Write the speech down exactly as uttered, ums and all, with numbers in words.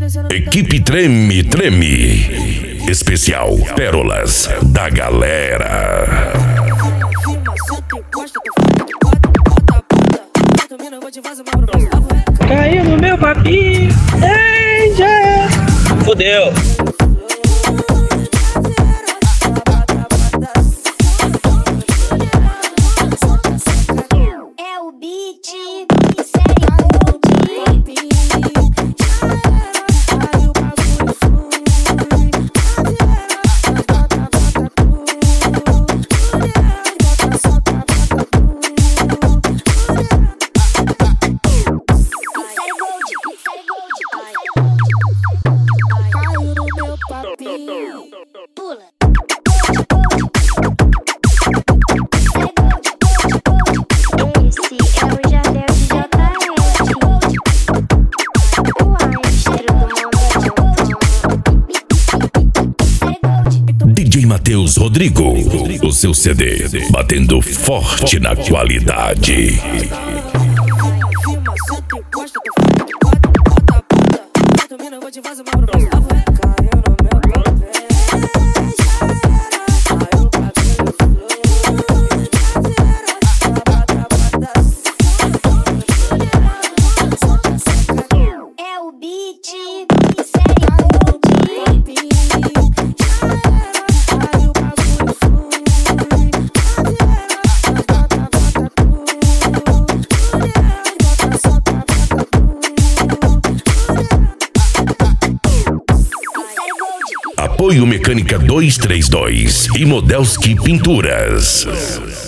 Equipe Treme Treme. Especial Pérolas da Galera. Caiu no meu papinho. Angel. Fudeu. É o beat. Pula. Esse é o Jardel de J S, o astro do momento. D J Matheus Rodrigo, o seu C D batendo forte na qualidade. É o beat. Apoio Mecânica duzentos e trinta e dois e Modelski Pinturas.